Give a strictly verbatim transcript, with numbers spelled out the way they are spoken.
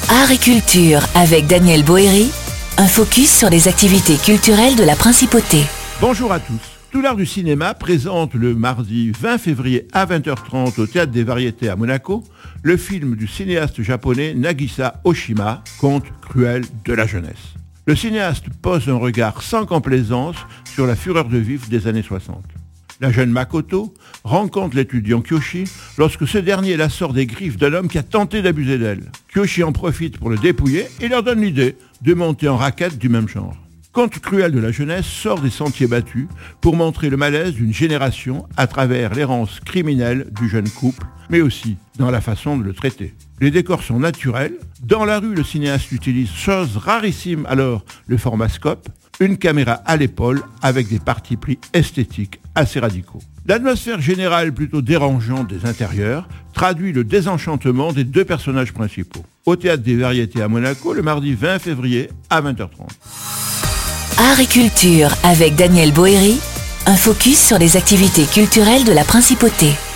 Art et culture avec Daniel Bohéry, un focus sur les activités culturelles de la Principauté. Bonjour à tous. Tout l'art du cinéma présente le mardi vingt février à vingt heures trente au Théâtre des Variétés à Monaco le film du cinéaste japonais Nagisa Oshima, Conte cruel de la jeunesse. Le cinéaste pose un regard sans complaisance sur la fureur de vivre des années soixante. La jeune Makoto rencontre l'étudiant Kyoshi lorsque ce dernier la sort des griffes d'un homme qui a tenté d'abuser d'elle. Kyoshi en profite pour le dépouiller et leur donne l'idée de monter en raquette du même genre. Conte cruel de la jeunesse sort des sentiers battus pour montrer le malaise d'une génération à travers l'errance criminelle du jeune couple, mais aussi dans la façon de le traiter. Les décors sont naturels. Dans la rue, le cinéaste utilise, chose rarissime alors, le format scope, une caméra à l'épaule avec des partis pris esthétiques assez radicaux. L'atmosphère générale plutôt dérangeante des intérieurs traduit le désenchantement des deux personnages principaux. Au Théâtre des Variétés à Monaco, le mardi vingt février à vingt heures trente. Art et culture avec Daniel Bohéry, un focus sur les activités culturelles de la Principauté.